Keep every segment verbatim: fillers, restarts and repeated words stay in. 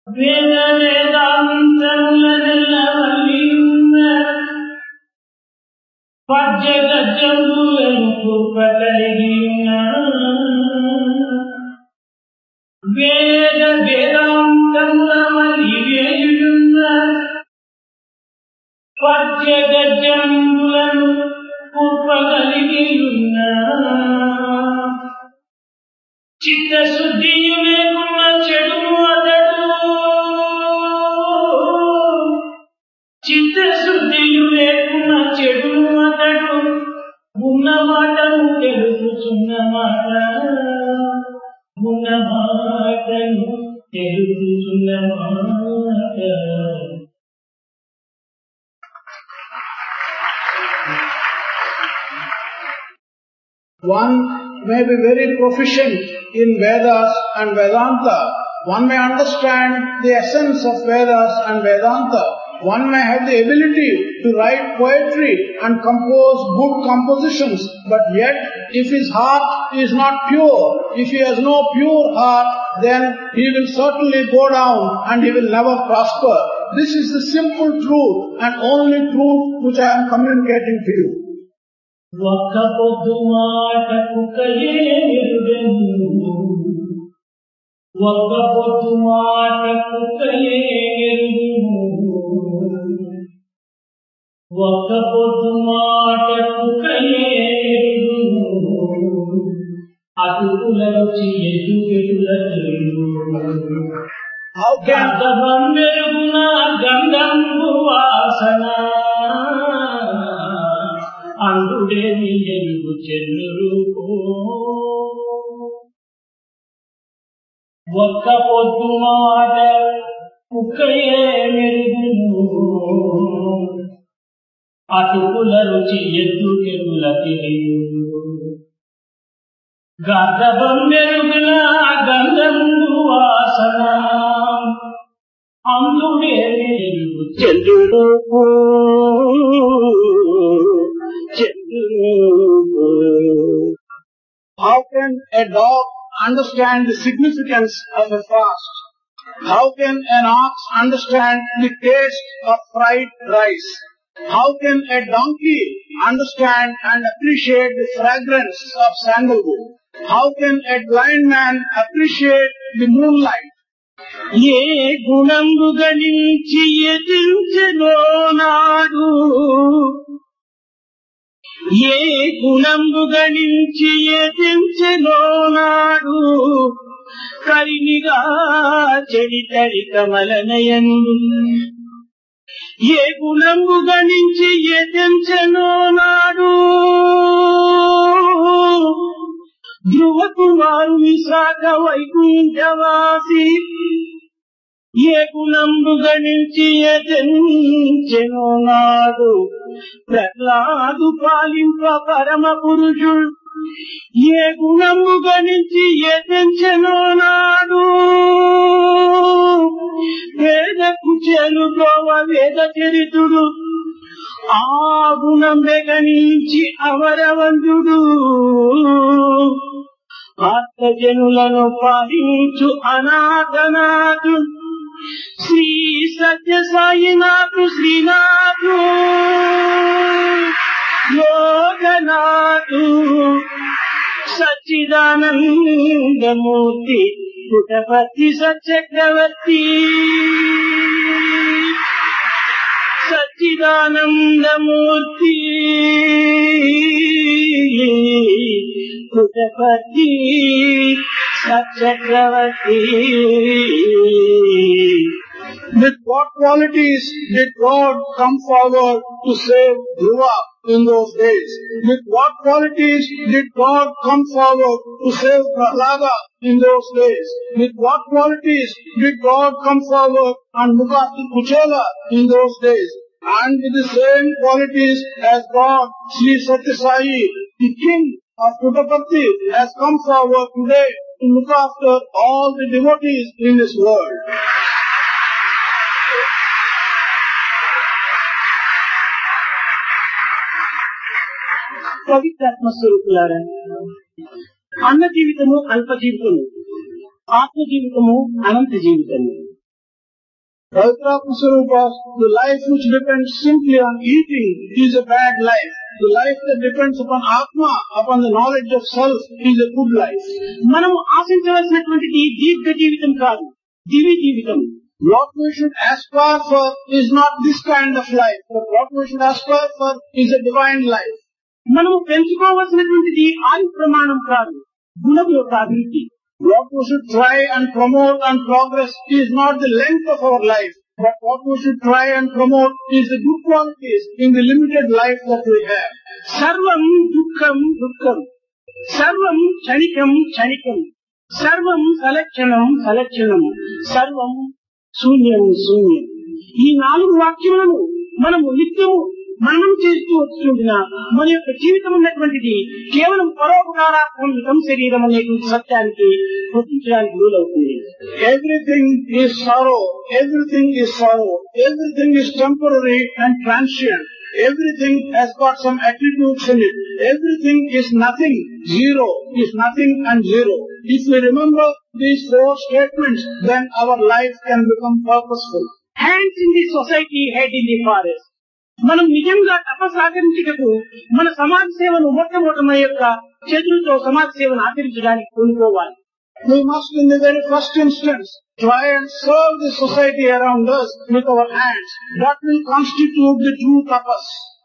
వేద వేదాంతములనెల్లవల్లియున్న పద్య గద్యములను కృపగలిగియున్న వేద వేదాంతములవల్లియున్న పద్య గద్యములను కృపగలిగియున్న చిత్తశుద్ధియు లేకున్న చెడును అతడు చిత్తశుద్ధియు లేకున్న చెడును అతడు ఉన్న మాటను తెలుపుచున్న మాట ఉన్న మాటను తెలుపుచున్న మాట. One may be very proficient in Vedas and Vedanta. One may understand the essence of Vedas and Vedanta. One may have the ability to write poetry and compose good compositions, but yet if his heart is not pure, if he has no pure heart, then he will certainly go down and he will never prosper. This is the simple truth and only truth which I am communicating to you. ఒక్క పొద్దు మాట కుక్కయే ఎరుగెను ఒక్క పొద్దు మాట కుక్కయే ఎరుగెను ఒక్క పొద్దు మాట కుక్కయే ఎరుగెను అటుకుల రుచి ఎదుగెడుల తెలియదు గంధం వెలుగున గంధంబు వాసన అందుడేమి ఎరుగు చెల్లురు ఒక్క పొద్దు మాట కుక్కయే మెరుగును అటుకుల రుచి ఎద్దుకెడుల తెలియదు గంధం వెలుగున గంధంబు వాసన అందుడేమి ఎరుగు చెల్లురు. How can a dog understand the significance of a fast? How can an ox understand the taste of fried rice? How can a donkey understand and appreciate the fragrance of sandalwood? How can a blind man appreciate the moonlight? ఏ గుణంబు గణించి ఎదించెనో నాడు ఏ గుణంబు గణించి ఎదించెనో నాడు కరినిగా చెడితడి కమలనయందు ఏ గుణంబు గణించి ఎదించెనో నాడు ధ్రువ కుమారుని శాఖ వైకుంఠవాసి ఏ గుణంబు గణించి ఎదించెనో నాడు ప్రహ్లాదు పాలింప పరమ పురుషుడు ఏ గుణము గణించి ఎదించెనో నాడు వేద కుచేలు గోవ వేద చరితుడు ఆ గుణం గణించి అమరవంతుడు ఆత్మజనులను పాలించు అనాథనాథు శ్రీ సత్య Sainath Srinath యోగనాథు Sachidananda Murthy పుటపతి సచక్రవర్తి Sachidananda Murthy పుటపతి సచక్రవర్తి. With what qualities did God come forward to save Dhruva in those days? With what qualities did God come forward to save Prahlada in those days? With what qualities did God come forward and look after Kuchela in those days? And with the same qualities as God, Sri Satya Sai, the king of Puttaparthi, has come forward today to look after all the devotees in this world. పవిత్రాత్మ స్వరూపులారా, అన్న జీవితము అల్ప జీవితము, ఆత్మ జీవితము అనంత జీవితము. Pavitra Swarupas, the life which depends simply on eating is a bad life. The life that depends upon Atma, upon the knowledge of self, is a good life. మనం ఆశించవలసినటువంటిది దీర్ఘ జీవితం కాదు, దివ్య జీవితం. What we should aspire for is not this kind of life, but what we should aspire for is a divine life. మనము పెంచుకోవలసినటువంటిది ఆయు ప్రమాణం కాదు, గుణం యొక్క అభివృద్ధి. What we should try and promote and progress is not the length of our life, but what we should try and promote is the good qualities in the limited life that we have. సర్వం దుఃఖం దుఃఖం, సర్వం క్షణికం క్షణికం, సర్వం సలక్షణం సలక్షణం, సర్వం శూన్యం శూన్యం. ఈ నాలుగు వాక్యములను మనము నిత్యము మననం చేస్తూ వస్తుంటున్న మన యొక్క జీవితం ఉన్నటువంటిది కేవలం పరోపకారాత్మకం శరీరం అనేటువంటి సత్యానికి గుర్తించడానికి వీలవుతుంది. Everything is sorrow, everything is sorrow, everything is temporary and transient. Everything has got some attributes in it. Everything is nothing, zero is nothing and zero. If we remember these four statements, then our life can become purposeful. Hands in the society, head in the forest. మనం నిజంగా తపస్సాచరించటకు మన సమాజ సేవను మొట్టమొదటి మన యొక్క చేతులతో సమాజ సేవను ఆచరించడానికి కొనుక్కోవాలి. We must in the very first instance try and serve the society around us with our hands. That will constitute the true tapas.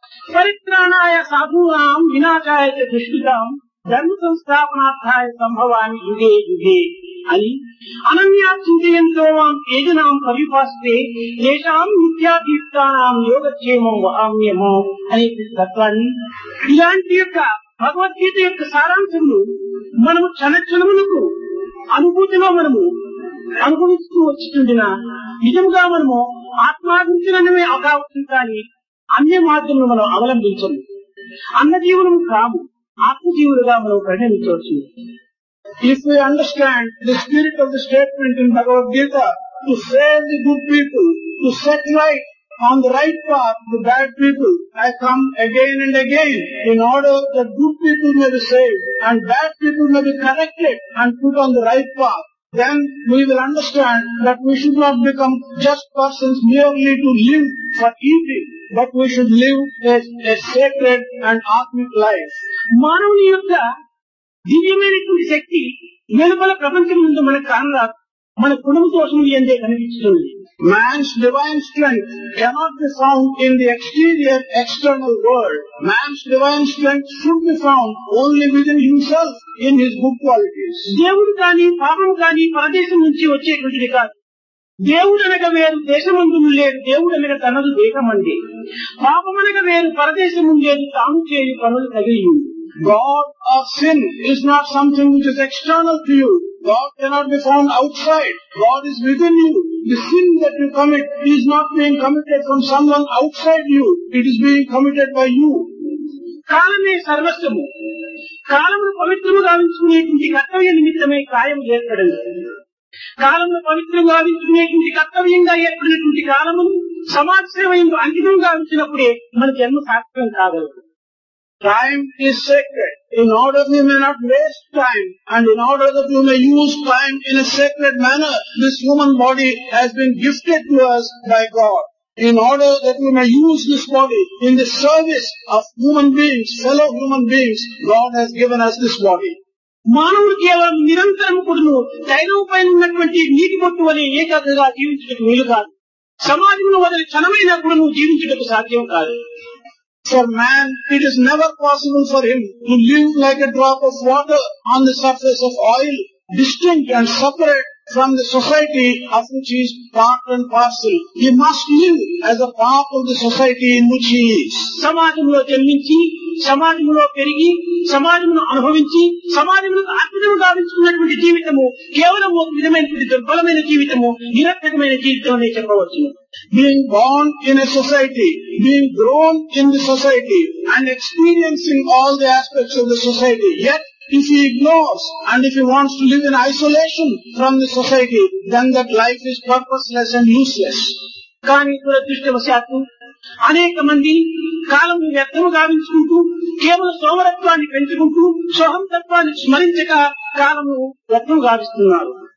పరిత్రాణాయ సాధూనాం వినాశాయ చ దుష్కృతాం ధర్మ సంస్థాపనార్థాయ సంభవామి యుగే యుగే అని అనన్యా చింతయంతో మాం ఏజనాం పరిపాస్తే ఏషాం నిత్యాదీప్తానాం యోగక్షేమం వహామ్యమో అనే తత్వాన్ని, ఇలాంటి యొక్క భగవద్గీత యొక్క సారాంశములు మనము క్షణక్షణములకు అనుభూతిలో మనము అనుభవిస్తూ వచ్చిండిన నిజంగా మనము ఆత్మాభించడమే అకావచ్చు కానీ అన్య మార్గంలో మనం అవలంబించము. అన్న జీవనం కాము, ఆత్మజీవులుగా మనం పరిణమించవచ్చు. If we understand the spirit of the statement in Bhagavad Gita, to save the good people, to set right on the right path the bad people, I come again and again in order that good people may be saved and bad people may be corrected and put on the right path. Then we will understand that we should not become just persons merely to live for eating, but we should live a, a sacred and atmic life. మానవుని యొక్క దివ్యమైనటువంటి శక్తి వెలుపల ప్రపంచం ముందు మనకు కానరాదు, మన కుటుంబ దోషములు ఎందే కనిపిస్తుంది. Man's divine strength cannot be found in the exterior external world. Man's divine strength should be found only within himself in his good qualities. దేవుడు కానీ పాపం కానీ పరదేశం నుంచి వచ్చేటువంటిది కాదు. దేవుడు అనగా వేరు, దేశమందు లేరు. దేవుడు అనగా తనదు దేహమంది. పాపం అనగా వేరు, పరదేశము లేదు, తాను చేయు పనులు తగిలి. God or sin is not something which is external to you. God cannot be found outside. God is within you. The sin that you commit is not being committed from someone outside you. It is being committed by you. కాలమే సర్వస్వము. కాలమును పవిత్రము గావించుకునేటువంటి కర్తవ్య నిమిత్తమే కాయం ఏర్పడింది. కాలంలో పవిత్రం గావించుకునేటువంటి కర్తవ్యంగా ఏర్పడినటువంటి కాలమును సమాజ సేవ ఎందు అంకితం గావించినప్పుడే మన జన్మ సార్థకం కాగలదు. Time is sacred. In order we may not waste time, and in order that we may use time in a sacred manner, this human body has been gifted to us by God. In order that we may use this body in the service of human beings, fellow human beings, God has given us this body. మానవుడు కేవలం నిరంతరం కూడాను తైలం పైన ఉన్నటువంటి నీటి బొట్టు వలె ఏకాగ్రగా జీవించటకు వీలు కాదు. సమాజంలో వదిలి క్షణమైనా కూడా నువ్వు జీవించటకు సాధ్యం కాదు. For man, it is never possible for him to live like a drop of water on the surface of oil, distinct and separate from the society of which he is part and parcel. He must live as a part of the society in which he is. సమాజంలో జన్మించి, సమాజంలో పెరిగి, సమాజంలో అనుభవించి, సమాజంలో ఆత్మీయం గావించుకున్నటువంటి జీవితము కేవలం ఒక విధమైనటువంటి దుర్బలమైన జీవితము, నిరర్థకమైన జీవితం అనే చెప్పవచ్చు. Being born in a society, being grown in the society, and experiencing all the aspects of the society, yet if he ignores and if he wants to live in isolation from the society, then that life is purposeless and useless. కానీ దురదృష్టవశాత్తు అనేక మంది కాలం వ్యర్థము గావించుకుంటూ కేవలం సోమరత్వాన్ని పెంచుకుంటూ సోహంతత్వాన్ని స్మరించక కాలము వ్యర్థం గావిస్తున్నారు.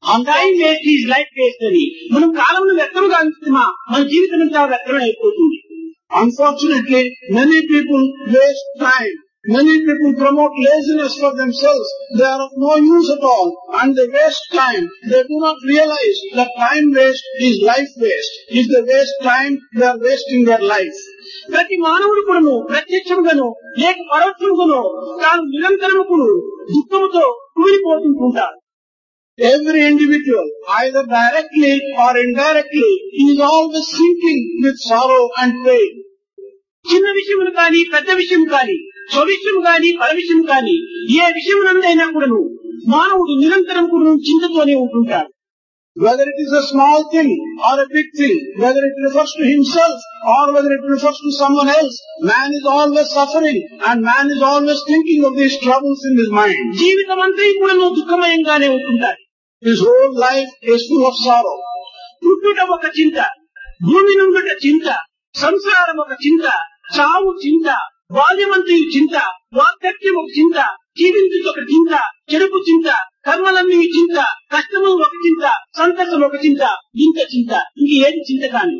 Time waste is life waste అని మనం కాలంలో వ్యక్తంగా అంటున్నా మన జీవితం అంతా వ్యక్తం అయిపోతుంది. Unfortunately, many people waste time. Many people promote laziness for themselves. They are of no use at all and they waste time. They do not realize that time waste is life waste. If they waste time, they are wasting their life. ప్రతి మానవుడు కూడాను ప్రత్యక్షముగాను లేక పరోక్షముగాను తాను నిరంతరము కూడా దుఃఖముతో కూలిపోతుంటాడు. Every individual, either directly or indirectly, is always sinking with sorrow and pain. చిన్న విషయములు కానీ పెద్ద విషయం కానీ స్వవిషయం కానీ పరవిషయం కానీ ఏ విషయమునందైనా కూడాను మానవుడు నిరంతరం కూడా చింతతోనే ఉంటుంటాడు. Whether it is a small thing or a big thing, whether it refers to himself or whether it refers to someone else, man is always suffering and man is always thinking of these troubles in his mind. జీవితం అంతా కూడా దుఃఖమయంగానే ఉంటుంటాడు. His whole life is full of sorrow. పుట్టుట ఒక చింత, భూమి నుండుట చింత, సంసారం ఒక చింత, చావు చింత, బాల్యమంతయు చింత, వార్ధక్యం ఒక చింత, జీవించుట ఒక చింత, చెడుపు చింత, కర్మలన్నీ చింత, కష్టము ఒక చింత, సంతసం ఒక చింత, ఇంత చింత, ఇంక ఏది చింత కాని.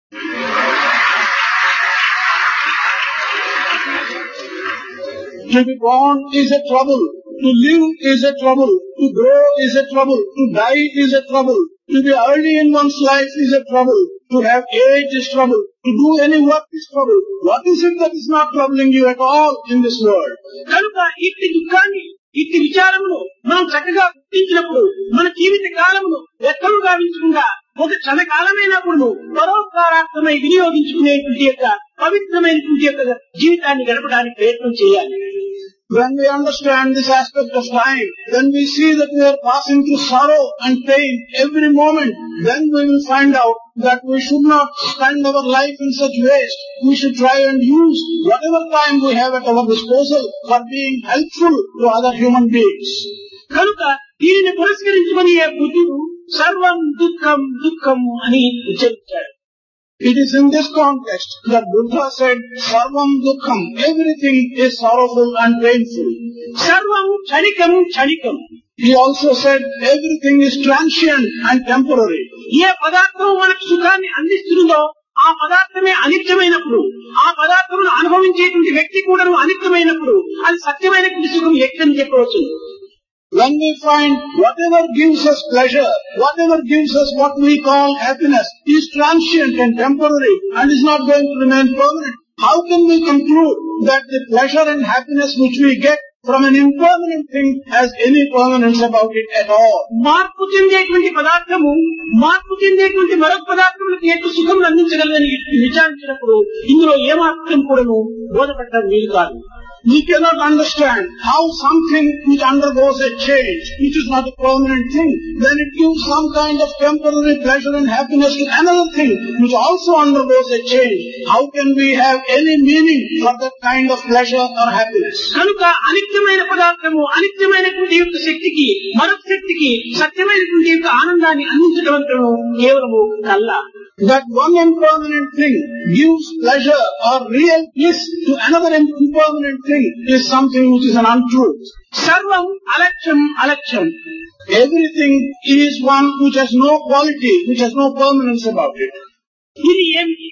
To be born is a trouble. To live is a trouble. To grow is a trouble. To die is a trouble. To be early in one's life is a trouble. To have age is trouble. To do any work is trouble. What is it that is not troubling you at all in this world? కనుక ఇట్టి దుఃఖాన్ని ఇట్టి విచారమును మనం చక్కగా గుర్తించినప్పుడు మన జీవిత కాలమును ఎక్కడూ గావించకుండా ఒక క్షణ కాలమైనప్పుడు పరోపకారార్థమై వినియోగించుకునేటువంటి యొక్క పవిత్రమైనటువంటి యొక్క జీవితాన్ని గడపడానికి ప్రయత్నం చేయాలి. When we understand this aspect of time, then we see that we are passing through sorrow and pain every moment. Then we will find out that we should not spend our life in such waste. We should try and use whatever time we have at our disposal for being helpful to other human beings. కనుక దీనిని పురస్కరించుకుని ఏ బుద్ధుడు సర్వం దుఃఖం దుఃఖం అని ఉచ్చరించాడు. It is in this context that Buddha said, Sarvam Dukkham, everything is sorrowful and painful. Sarvam Chanikam Chanikam. He also said, everything is transient and temporary. ఏ పదార్థం మనకు సుఖాన్ని అందిస్తుందో ఆ పదార్థమే అనిత్యమైనప్పుడు, ఆ పదార్థమును అనుభవించేటువంటి వ్యక్తి కూడా అనిత్యమైనప్పుడు అది సత్యమైనటువంటి సుఖం ఎక్కడని చెప్పవచ్చు. When we find whatever gives us pleasure, whatever gives us what we call happiness is transient and temporary and is not going to remain permanent, how can we conclude that the pleasure and happiness which we get from an impermanent thing has any permanence about it at all? మార్పు చెందేటువంటి పదార్థము మార్పు చెందేటువంటి మరొక పదార్థములకు ఎక్కువ సుఖం అందించగలదని విచారించినప్పుడు ఇందులో ఏమాత్రం కూడాను బోధపడటం వీలు కాదు. We cannot understand how something which undergoes a change, which is not a permanent thing, then it gives some kind of temporary pleasure and happiness to another thing which also undergoes a change. How can we have any meaning for that kind of pleasure or happiness? కనుక అనిత్యమైన పదార్థము అనిత్యమైనటువంటి యొక్క శక్తికి మరొక శక్తికి సత్యమైనటువంటి యొక్క ఆనందాన్ని అందించడం కేవలము కల్ల. That one impermanent thing gives pleasure or real bliss to another impermanent thing is something which is an untruth. Sarvam alaksham alaksham. Everything is one which has no quality, which has no permanence about it. ఇది ఏమిటి?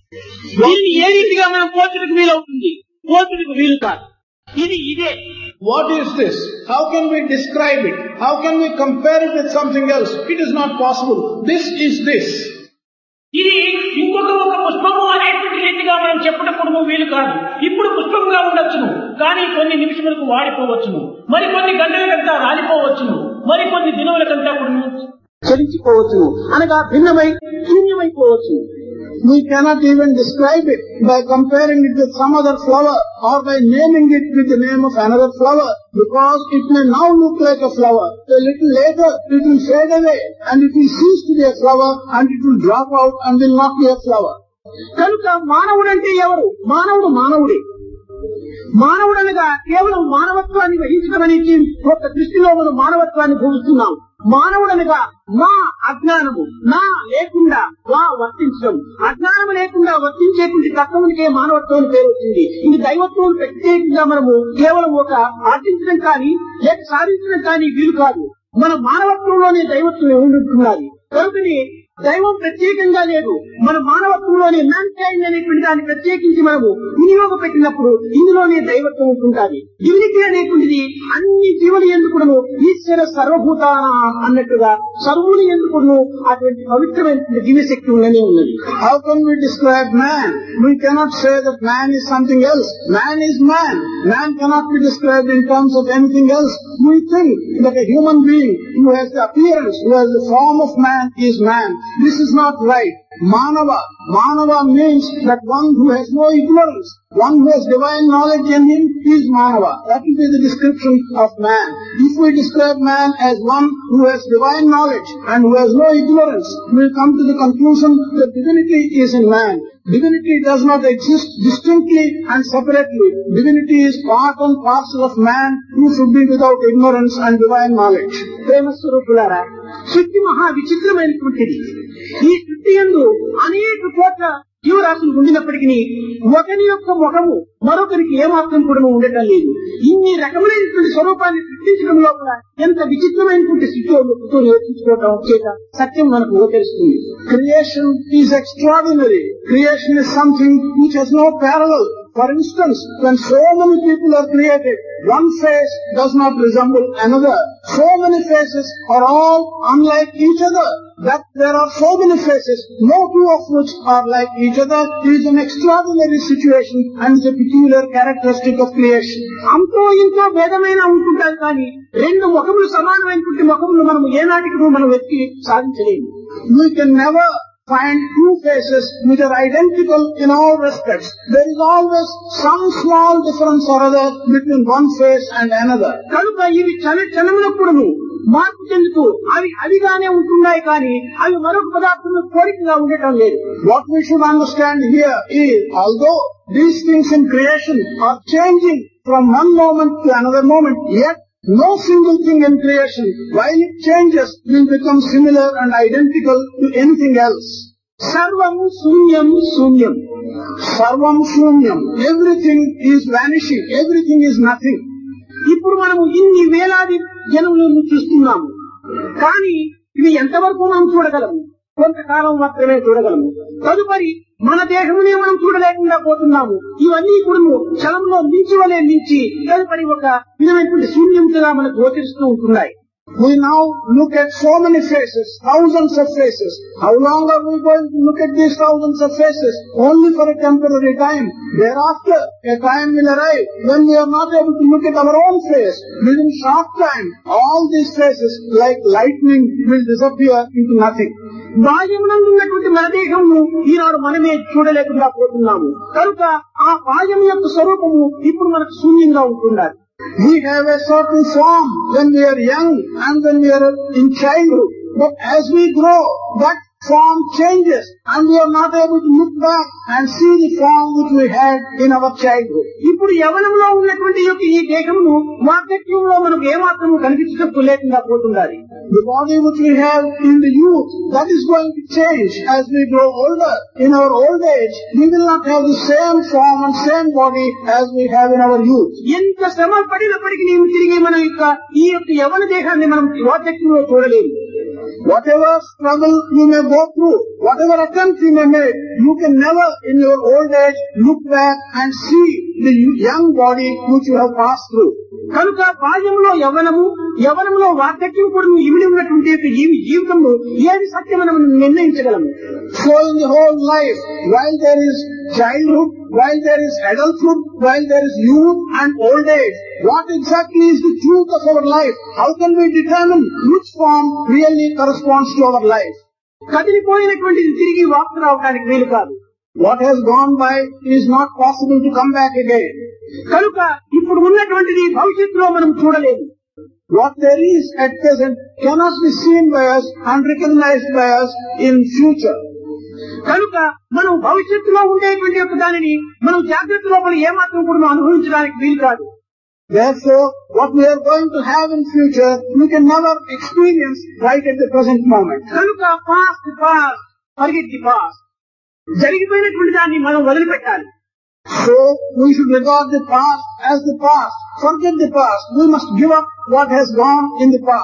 దీన్ని ఏ రీతిగా మనం పోల్చడానికి వీలవుతుంది? పోల్చడానికి వీలు కాదు. ఇది ఇదే. What is this? How can we describe it? How can we compare it with something else? It is not possible. This is this. ఇది ఇంకొక ఒక పుష్పము అనేటువంటి రీతిగా మనం చెప్పటప్పుడు వీలు కాదు. ఇప్పుడు పుష్పంగా ఉండొచ్చును, కానీ కొన్ని నిమిషములకు వాడిపోవచ్చును, మరి కొన్ని గంటలకంతా రాలిపోవచ్చును, మరి కొన్ని దినములకంతా కూడా చలించిపోవచ్చును, అనగా భిన్నమై శూన్యమైపోవచ్చును. We cannot even describe it by comparing it with some other flower or by naming it with the name of another flower, because it may now look like a flower. A little later it will fade away and it will cease to be a flower and it will drop out and will not be a flower. కనుక మానవుడంటే ఎవరు? మానవుడు మానవుడే. మానవుడనగా కేవలం మానవత్వాన్ని వహించడం అనేది ఒక దృష్టిలో మనం మానవత్వాన్ని భూమిస్తున్నాం. మానవుడనగా మా అజ్ఞానము నా లేకుండా వా వర్తించడం, అజ్ఞానము లేకుండా వర్తించేటువంటి తత్వమునికే మానవత్వం పేరు వచ్చింది. ఇది దైవత్వం ప్రత్యేకంగా మనము కేవలం ఒక ఆర్జించడం కానీ లేక సాధించడం కానీ వీలు కాదు. మన మానవత్వంలోనే దైవత్వం ఉంటున్నది. కనుకని దైవం ప్రత్యేకంగా లేదు, మన మానవత్వంలోనే మ్యాన్ చైల్డ్ అనేటువంటి దాన్ని ప్రత్యేకించి మనము వినియోగపెట్టినప్పుడు ఇందులోనే దైవత్వం ఉంటుంటుంది. డివినిటీ అనేటువంటిది అన్ని జీవులు ఎందుకును ఈశ్వర సర్వభూతాన అన్నట్టుగా సర్వులు ఎందుకును అటువంటి పవిత్రమైన దివ్యశక్తి ఉండనే ఉన్నది. How can we describe man? We cannot say that man is something else. Man is man. Man cannot be described in terms of anything else. We think that a human being who has the appearance, who has the form of man is man. This is not right. Manava. Manava means that one who has no ignorance. One who has divine knowledge in him is Manava. That will be the description of man. If we describe man as one who has divine knowledge and who has no ignorance, we will come to the conclusion that divinity is in man. Divinity does not exist distinctly and separately. Divinity is part and parcel of man who should be without ignorance and divine knowledge. ప్రేమ స్వరూపులారా, సృష్టి మహా విచిత్రమైనటువంటిది. ఈ సృష్టి యందు అనేక కోట్ల జీవరాశులు ఉండినప్పటికీ ఒకరి యొక్క ముఖము మరొకరికి ఏమాత్రం కూడా ఉండటం లేదు. ఇన్ని రకములైనటువంటి స్వరూపాన్ని సృష్టించడం లోపల ఎంత విచిత్రమైనటువంటి స్థితితో నేర్చుకోవటం చేత సత్యం మనకు గోచరిస్తుంది. Creation is extraordinary. Creation is something which has no parallel. For instance, when so many people are created, one face does not resemble another. So many faces are all unlike each other. That there are so many faces, no two of which are like each other, is an extraordinary situation and is a peculiar characteristic of creation. అంతో ఇంతో భేదమైన ఉంటుంటారు కానీ రెండు ముఖములు సమానమైనటువంటి ముఖములు మనం ఏనాటికి మనం వెతికి సాధించలేము. We can never find two faces which are identical in all respects. There is always some small difference or other between one face and another. కనుక ఇవి క్షణ క్షణములప్పుడు మార్పు చెందుతూ అవి అదిగానే ఉంటున్నాయి కానీ అవి మరొక పదార్థంలో కోరికగా ఉండటం లేదు. What we should understand here is, although these things in creation are changing from one moment to another moment, yet no single thing in creation, while it changes, will become similar and identical to anything else. Sarvam Sunyam Sunyam. Sarvam Sunyam. Everything is vanishing. Everything is nothing. ఇప్పుడు మనము ఇన్ని వేలాది జనములను చూస్తున్నాము కానీ ఇవి ఎంతవరకు మనం చూడగలము? కొంతకాలం మాత్రమే చూడగలము. తదుపరి మన దేహమునే మనం చూడలేకుండా పోతున్నాము. ఇవన్నీ కూడా క్షణంలో మించి వలె మించి తదుపరి ఒక విధమైనటువంటి శూన్యంగా మనకు గోచరిస్తూ ఉంటున్నాయి. We now look at so many faces, thousands of faces. How long are we going to look at these thousands of faces? Only for a temporary time. Thereafter, a time will arrive when we are not able to look at our own face. Within short time, all these faces, like lightning, will disappear into nothing. బాహ్యమునందు ఉన్నటువంటి మన దేహము ఈనాడు మనమే చూడలేకుండా పోతున్నాము. కనుక ఆ బాహ్యం యొక్క స్వరూపము ఇప్పుడు మనకు శూన్యంగా ఉంటున్నారు. We have a certain form when we are young and when we are in childhood. But as we grow, that form changes and we are not able to look back and see the form which we had in our childhood. ఇప్పుడు యవనంలో ఉన్నటువంటి యొక్క ఈ దేహమును వార్ధక్యంలో మనకు ఏమాత్రము కనిపించడం లేకుండా పోతుండాలి. The body which we have in the youth, that is going to change as we grow older. In our old age, we will not have the same form and same body as we have in our youth. ఎంత శ్రమ పడినప్పటికీ నీవు తిరిగి మన యొక్క ఈ యొక్క యవన దేహాన్ని మనం వార్ధక్యంలో చూడలేము. Whatever struggle you may go through, whatever attempt you may make, you can never in your old age look back and see the young body which you have passed through. కనుక బాల్యంలో యవ్వనము, యవ్వనంలో వార్ధక్యం కూడా ఇమిడి ఉన్నటువంటి జీవితంలో ఏది సత్యమని మనం నిర్ణయించగలము. So in the whole life, while there is childhood, while there is adulthood, while there is youth and old age, what exactly is the truth of our life? How can we determine which form really corresponds to our life? కదిలిపోయినటువంటిది తిరిగి వాపసు రావడానికి వీలు కాదు. What has gone by is not possible to come back again. కనుక ఇప్పుడు ఉన్నటువంటిది భవిష్యత్తులో మనం చూడలేము. What there is at present cannot be seen by us and recognized by us in future. కనుక మనం భవిష్యత్తులో ఉండేటువంటి యొక్క దానిని మనం జాగ్రత్త లోపల ఏమాత్రం కూడా అనుభవించడానికి వీలు కాదు. Therefore, what we are going to have in future, we can never experience right at the present moment. కనుక past, past, forget the past. జరిగిపోయినటువంటి దాన్ని మనం వదిలిపెట్టాలి. So, we should regard the past as the past. Forget the past. We must give up what has gone in the past.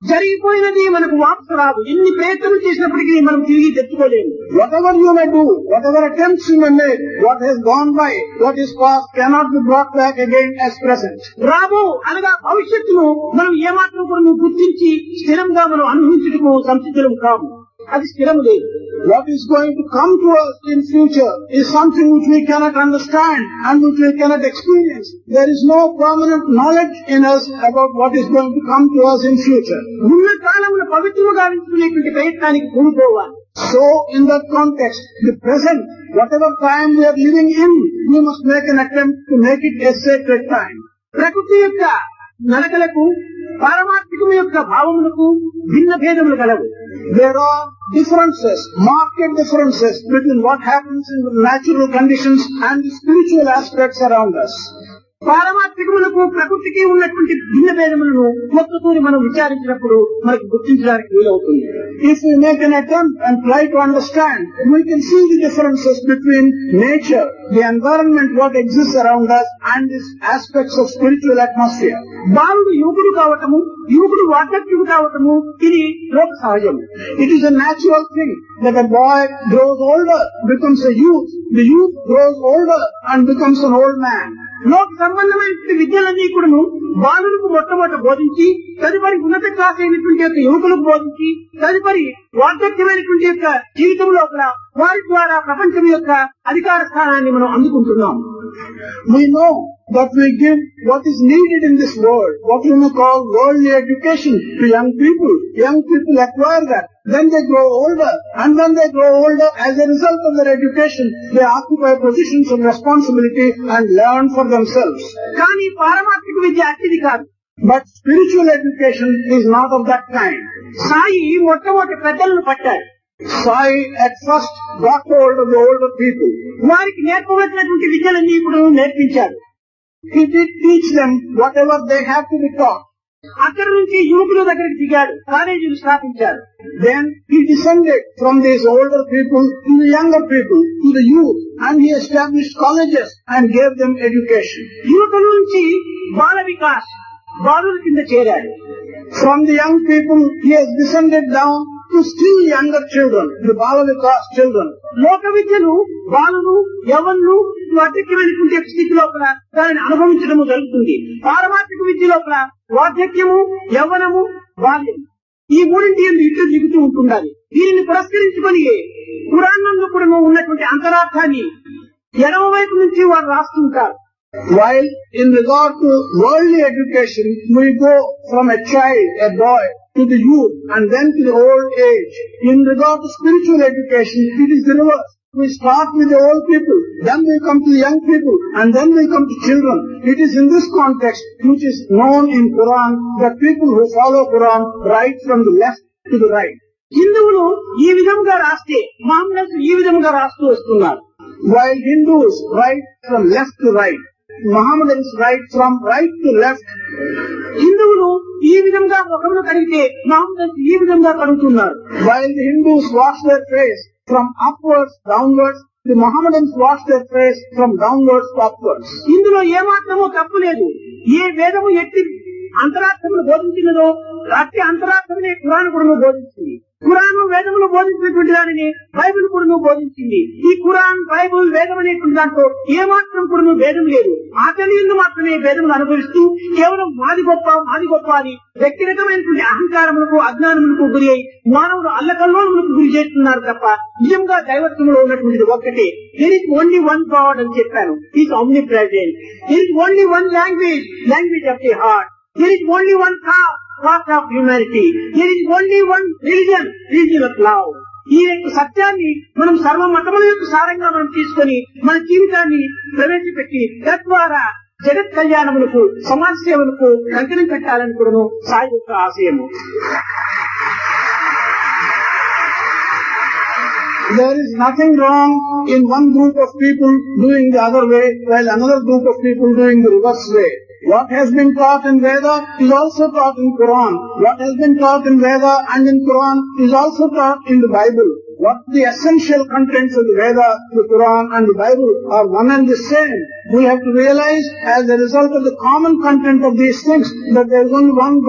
జరిగిపోయినది మనకు వాపసు రాదు. ఎన్ని ప్రయత్నం చేసినప్పటికీ మనం తిరిగి తెచ్చుకోలేము. Whatever you may do, whatever attempts you may make, what has gone by, what is past cannot be brought back again as present. రాబో అనగా భవిష్యత్తును మనం ఏమాత్రం కూడా నువ్వు గుర్తించి స్థిరంగా మనం అనుభవించటము సంసిద్ధులం కాము. అది స్థిరం లేదు. What is going to come to us in future is something which we cannot understand and which we cannot experience. There is no permanent knowledge in us about what is going to come to us in future. ఉన్న కాలంలో పవిత్రముగా ఉంచుకునేటువంటి ప్రయత్నానికి పూనుకోవాలి. So, in that context, the present, whatever time we are living in, we must make an attempt to make it a sacred time. ప్రకృతి యొక్క నడకలకు పారమార్థికం యొక్క భావములకు భిన్న భేదములు కలవు. There are differences, marked differences between what happens in the natural conditions and the spiritual aspects around us. పారమార్థికములకు ప్రకృతికి ఉన్నటువంటి భిన్న భేదములను ఒక్కతూరి మనం విచారించినప్పుడు మనకు గుర్తించడానికి వీలవుతుంది. If we make an attempt and try to understand, we can see the differences between nature, the environment, what exists around us, and these aspects of spiritual atmosphere. బాలుడు యువకుడు కావటము, యువకుడు వార్ధక్యుడు కావటము ఇది లోక సహజం. It is a natural thing that a boy grows older, becomes a youth. The youth grows older and becomes an old man. లోక సంబంధమైన విద్యలన్నీ కూడాను బాలులకు మొట్టమొదట బోధించి తదుపరి ఉన్నత క్లాస్ అయినటువంటి యొక్క యువకులకు బోధించి తదుపరి వార్ధక్యమైనటువంటి యొక్క జీవితం లోపల వారి ద్వారా ప్రపంచం యొక్క అధికార స్థానాన్ని మనం అందుకుంటున్నాం. We know that we give what is needed in this world, what we may call worldly education to young people. Young people acquire that. Then they grow older, and when they grow older, as a result of their education, they occupy positions of responsibility and learn for themselves. కానీ పారమార్థిక విద్య అతిది కాదు. But spiritual education is not of that kind. Sai మొట్టమొదటి పెద్దలను పట్టారు. Sai at first got hold of the older people. వారికి నేర్పవలసినటువంటి విద్యలన్నీ ఇప్పుడు నేర్పించారు. He did teach them whatever they have to be taught. అక్కడి నుంచి యువకుల దగ్గరికి దిగాడు, కాలేజీలు స్థాపించారు. Then he descended from these older people to the younger people, to the youth, and he established colleges and gave them education. యువకుల నుంచి బాల వికాస్ బాలుల కింద చేరాడు. From the young people he has descended down to still younger children, the Bala Vikas children. లోక విద్యను బాలులు యవ్వనులు వార్ధక్యమైనటువంటి స్థితి లోపల దానిని అనుభవించడం జరుగుతుంది. పారమార్థిక విద్య లోపల వార్ధక్యము, యవ్వనము, బాల్యం ఈ మూడింటి ఇట్లు దిగుతూ ఉంటుండాలి. దీనిని పురస్కరించుకొని పురాణంలో కూడా ఉన్నటువంటి అంతరార్థాన్ని ఎడమ వైపు నుంచి వారు రాస్తుంటారు. While in regard to worldly education, we go from a child, a boy, to the youth and then to the old age. In regard to spiritual education, it is the reverse. We start with the old people, then we come to the young people, and then we come to children. It is in this context, which is known in Quran, that people who follow Quran write from the left to the right. హిందువులు ఈ విధంగా రాస్తే మహమ్మద్ ఈ విధంగా రాస్తూ వస్తున్నారు. While Hindus write from left to right, Mohammedans write from right to left. హిందువులు ఈ విధంగా ముఖమును కడిగితే మహమ్మద్ ఈ విధంగా కడుగుతున్నారు. While the Hindus wash their face from upwards downwards, the Mohammedans wash their face from downwards to upwards. ఇందులో ఏమాత్రమో తప్పు లేదు. ఏ వేదము ఎట్టి అంతరార్థమును బోధించినదో అట్టి అంతరార్థమునే ఖురాన్ కూడా బోధించింది. ఖురాన్ వేదములు బోధించినటువంటి దానిని బైబిల్ కూడా బోధించింది. ఈ ఖురాన్, బైబిల్, వేదం అనేటువంటి దాంట్లో ఏమాత్రం కూడా భేదం లేదు. ఆచరణీయులు మాత్రమే భేదములు అనుభవిస్తూ కేవలం మాది గొప్ప మాది గొప్ప అని వ్యక్తిగతమైనటువంటి అహంకారములకు, అజ్ఞానములకు గురి అయి మానవులు అల్లకల్లోములకు గురి చేస్తున్నారు తప్ప నిజంగా దైవత్వంలో ఉన్నటువంటిది ఒక్కటే. There is only one God అని చెప్పాను. Is omnipresent. There is only one language, language of the heart. There is only one cause, cause of humanity. There is only one religion, religion of love. ఈ యొక్క సత్యాన్ని మనం సర్వ మతముల యొక్క సారంగా మనం తీసుకొని మన జీవితాన్ని ప్రవేశపెట్టి తద్వారా జగత్ కళ్యాణములకు, సమాజ సేవలకు కంకణం కట్టాలని కూడా సాయి యొక్క ఆశయము. There is nothing wrong in one group of people doing the other way, while another group of people doing the reverse way. What has been taught in Veda is also taught in Quran. What has been taught in Veda and in Quran is also taught in the Bible. What the essential contents of the Veda, the Quran and the Bible are one and the same. We have to realize as a result of the common content of these things that there is only one God.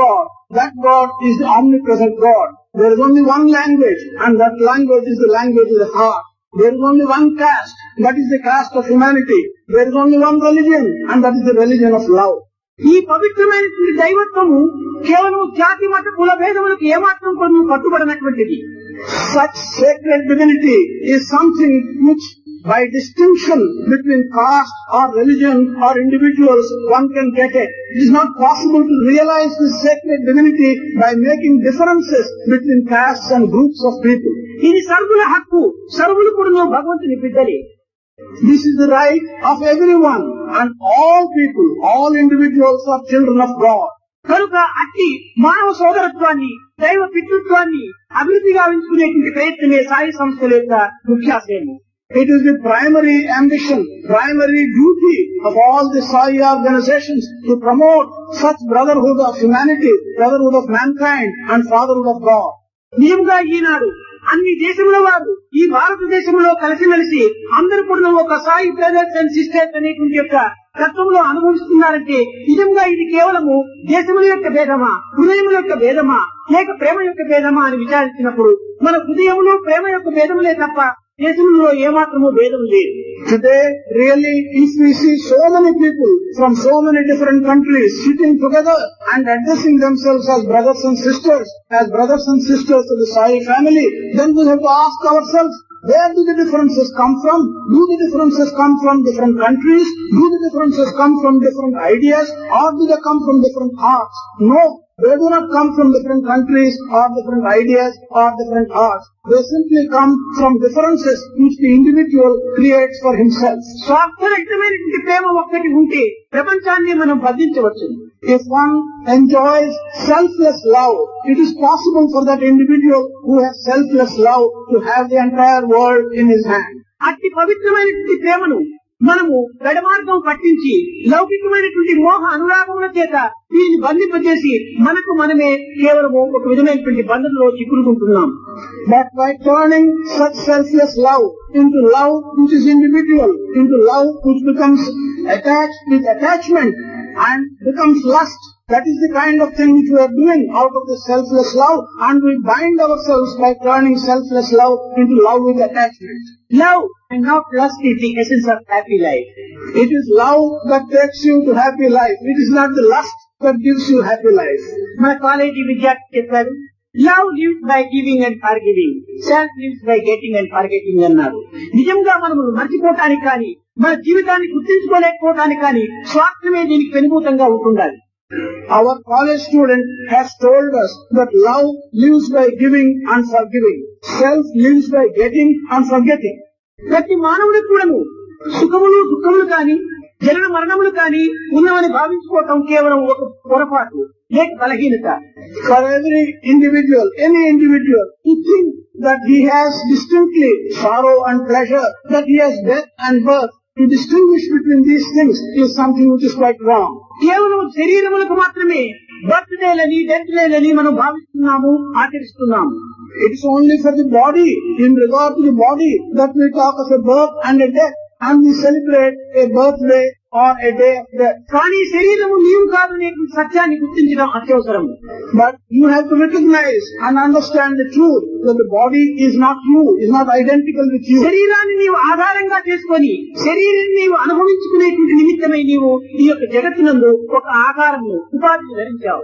that God is the omnipresent God. There is only one language, and that language is the language of the heart. There is only one caste, that is the caste of humanity. There is only one religion, and that is the religion of love. ఈ పవిత్రమైనటువంటి దైవత్వము కేవలం జాతి మత కుల భేదములకు ఏమాత్రం కూడా పట్టుబడినటువంటిది. Such sacred divinity is something which, by distinction between caste or religion or individuals, one can get it. It is not possible to realize this sacred divinity by making differences between castes and groups of people. ఇది సర్వుల హక్కు. సర్వులు కూడా భగవంతుని బిడ్డలే. This is the right of everyone, and all people, all individuals are children of God. కనుక అట్టి మానవ సోదరత్వాన్ని, దైవ పితృత్వాన్ని అభివృద్ధి గావించుకునేటువంటి ప్రయత్నమే సాయి సంస్థల యొక్క ముఖ్యాశయము. It is the primary ambition, primary duty of all the Sai organizations to promote such brotherhood of humanity, brotherhood of mankind, and fatherhood of God. నిజంగా ఈనాడు అన్ని దేశముల వారు ఈ భారతదేశంలో కలిసిమెలిసి అందరూ కూడా ఒక సాయి బ్రదర్స్ అండ్ సిస్టర్స్ అనేటువంటి యొక్క తత్వంలో అనుభవిస్తున్నారంటే నిజంగా ఇది కేవలము దేశముల యొక్క భేదమా, హృదయముల యొక్క భేదమా, లేక ప్రేమ యొక్క భేదమా అని విచారించినప్పుడు మన హృదయములో ప్రేమ యొక్క భేదములే తప్ప దేశంలో ఏమాత్రమూ భేదం లేదు. Today, really, if we see so many people from so many different countries sitting together and addressing themselves as brothers and sisters, as brothers and sisters of the Sai family, then we have to ask ourselves, where do the differences come from? Do the differences come from different countries? Do the differences come from different ideas? Or do they come from different hearts? No. They do not come from different countries or different ideas or different hearts. They simply come from differences which the individual creates for himself. స్వార్థరహితమైనటువంటి ప్రేమ ఒక్కటి ఉంటే ప్రపంచాన్ని మనం బంధించవచ్చు. If one enjoys selfless love, it is possible for that individual who has selfless love to have the entire world in his hand. అట్టి పవిత్రమైనటువంటి ప్రేమను మనము గడమార్గం పట్టించి లౌకికమైనటువంటి మోహ అనురాగముల చేత దీన్ని బంధింపజేసి మనకు మనమే కేవలము ఒక విధమైనటువంటి బంధంలో చిక్కుకుంటున్నాం. But by turning such selfless love into love which is individual, into love which becomes attached with attachment and becomes lust, that is the kind of thing which we are doing out of the selfless love, and we bind ourselves by turning selfless love into love with attachment. Love and not lust is the essence of happy life. It is love that takes you to happy life. It is not the lust that gives you happy life. మన college విద్యార్థి చెప్పారు, love lives by giving and for giving, self lives by getting and for getting అన్నారు. నిజంగా మనము మర్చిపోవటానికి కానీ మన జీవితాన్ని గుర్తించుకోలేకపోవటానికి కానీ స్వార్థమే దీనికి పెనుభూతంగా ఉంటుండాలి. Our college student has told us that love lives by giving and forgiving. Self lives by getting and forgetting. ప్రతి మానవుడు కూడాను సుఖములు దుఃఖములు కానీ జనన మరణములు కానీ ఉన్నవని భావించుకోవటం కేవలం ఒక పొరపాటు లేక బలహీనత. For every individual, any individual who thinks that he has distinctly sorrow and pleasure, that he has death and birth, to distinguish between these things is something which is quite wrong. కేవలం శరీరములకు మాత్రమే బర్త్డేలని డెత్డేలని మనం భావిస్తున్నాము, ఆచరిస్తున్నాము. It is only for the body, in regard to the body, that we talk of a birth and a death, and we celebrate a birthday or a day of death. కానీ శరీరము నీవు కాదు అనేటువంటి సత్యాన్ని గుర్తించడం అత్యవసరం. But you have to recognize and understand the truth that the body is not you, is not identical with you. శరీరాన్ని నీవు ఆధారంగా చేసుకొని శరీరాన్ని నీవు అనుభవించుకునేటువంటి నిమిత్తమై నీవు ఈ యొక్క జగత్తునందు ఒక ఆకారము ఉపాధిని ధరించావు.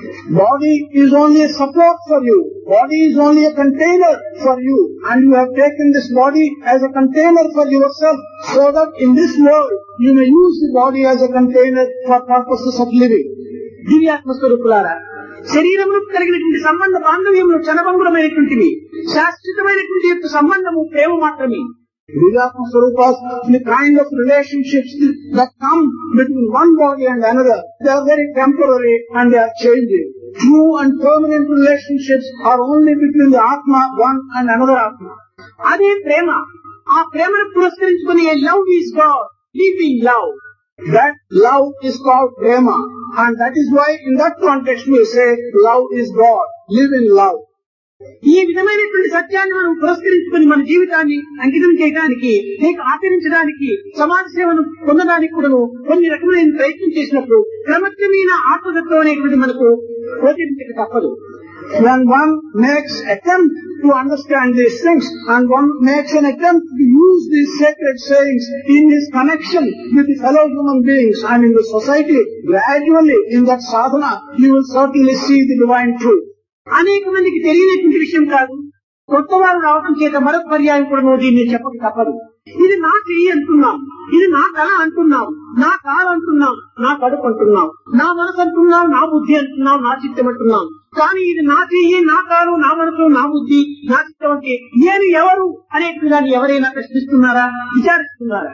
Body is only a support for you. Body is only a container for you, and you have taken this body as a container for yourself, so that in this world you may use the body as a container for purposes of living. దివ్యాత్మ స్వరూపులారా, శరీరములకు కలిగినటువంటి సంబంధ బాంధవ్యములు క్షణభంగురమైనటువంటివి. శాశ్వతమైనటువంటి యొక్క సంబంధము ప్రేమ మాత్రమే. Divyatma Swarupas, the kind of relationships that come between one body and another, they are very temporary and they are changing. True and permanent relationships are only between the Atma, one and another Atma. అదే ప్రేమ. ఆ ప్రేమను పురస్కరించుకుని love is God, live in love. That love is called prema, and that is why in that context we say love is God, live in love. ఈ విధమైనటువంటి సత్యాన్ని మనం పురస్కరించుకుని మన జీవితాన్ని అంకితం చేయడానికి, లేక ఆచరించడానికి, సమాజ సేవను పొందడానికి కూడా కొన్ని రకమైన ప్రయత్నం చేసినప్పుడు క్రమక్రమేణ ఆత్మతత్వం అనేటువంటి మనకు గోచరించక తప్పదు. When one makes attempt to understand these things and one makes an attempt to use these sacred sayings in his connection with the fellow human beings and in the society, gradually in that sadhana you will certainly see the divine truth. అనేక మందికి తెలియనటువంటి విషయం కాదు. కొత్త వారు రావడం చేత మరొక పర్యాయం కూడా దీన్ని చెప్పక తప్పదు. ఇది నా చెయ్యి అంటున్నాం, ఇది నా తల అంటున్నాం, నా కాలు అంటున్నాం, నా కడుపు అంటున్నాం, నా మనసు అంటున్నాం, నా బుద్ధి అంటున్నాం, నా చిత్తం అంటున్నాం. కానీ ఇది నా చెయ్యి, నా కాలు, నా మనసు, నా బుద్ధి, నా చిత్తం అంటే నేను ఎవరు అనేటువంటి దాన్ని ఎవరైనా ప్రశ్నిస్తున్నారా, విచారిస్తున్నారా?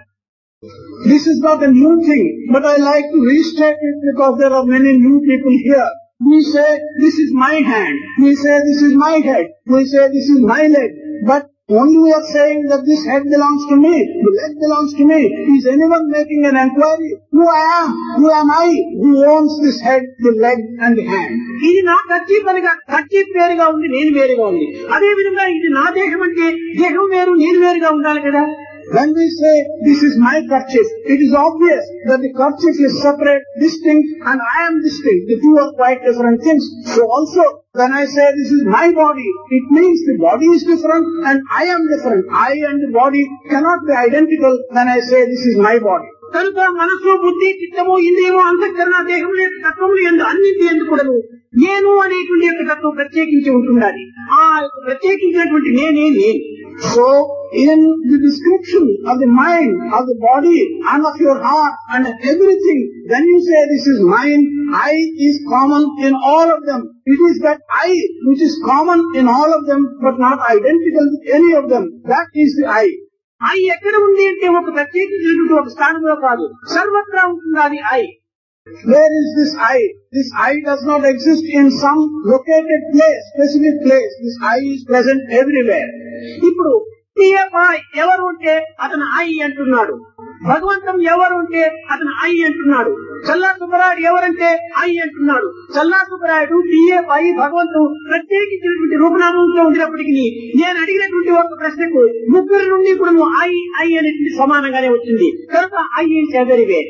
This is not a new thing, but I like to restate it because there are many new people here. We say, this is my hand. We say, this is my head. We say, this is my leg. But only we are saying that this head belongs to me, the leg belongs to me. Is anyone making an enquiry? Who I am? Who am I? Who owns this head, the leg and the hand? ఇది నా kerchief అనగా kerchief వేరుగా ఉంది, నేను వేరుగా ఉంది. అదే విధంగా ఇది నా దేహం అంటే దేహం వేరు, నేను వేరుగా ఉండాలి కదా. When we say, this is my kerchief, it is obvious that the kerchief is separate, distinct, and I am distinct. The two are quite different things. So also, when I say this is my body, it means the body is different and I am different. I and the body cannot be identical when I say this is my body. కనుక మనసు, బుద్ధి, చిత్తము, ఇంద్రియము, అంతఃకరణ, దేహముల యొక్క తత్వములు ఎందు అన్నింటి ఎందు కూడా నేను అనేటువంటి యొక్క తత్వం ప్రత్యేకించి ఉంటుండాలి. ఆ ప్రత్యేకించినటువంటి నేనే నేను. So, in the description of the mind, of the body, and of your heart, and everything, when you say this is mine, I is common in all of them. It is that I which is common in all of them, but not identical with any of them. That is the I. I ఎక్కడ ఉంది అంటే ఒక ప్రత్యేకించినటువంటి ఒక స్థానంలో కాదు, సర్వత్రా ఉంటుంది అది I. Where is this I? This I does not exist in some located place, specific place. This I is present everywhere. ఇప్పుడు ఎవరు ఉంటే అతను ఐ అంటున్నాడు, భగవంతం ఎవరు ఉంటే అతను ఐ అంటున్నాడు, చల్లా సుబ్బరాయుడు ఎవరంటే ఐ అంటున్నాడు. చల్లా సుబ్బరాయుడు, టిఎఫ్ఐ, భగవంతుడు ప్రత్యేకించినటువంటి రూపనామంతో ఉండినప్పటికీ నేను అడిగినటువంటి ఒక ప్రశ్నకు ముగ్గురు నుండి ఇప్పుడు ఐ ఐ అనేటువంటి సమానంగానే వచ్చింది. కనుక I is everywhere.